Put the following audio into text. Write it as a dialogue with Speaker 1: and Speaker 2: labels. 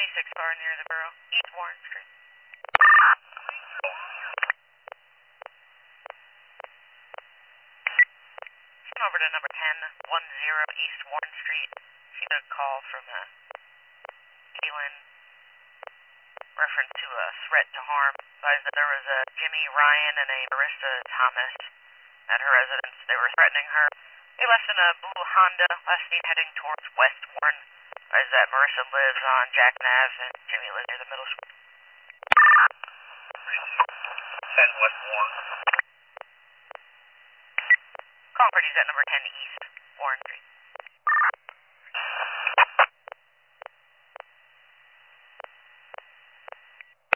Speaker 1: 26 car near the borough, East Warren Street. She went over to number 1010 East Warren Street. She got a call from Kaylin reference to a threat to harm. Advised that there was a Jimmy Ryan and a Marissa Thomas at her residence. They were threatening her. They left in a blue Honda, last seen heading towards West Warren. Advised that Marissa lives on Jack Ave and Jimmy lives near the middle school.
Speaker 2: 10 West Warren.
Speaker 1: Call parties at number 10 East Warren Street.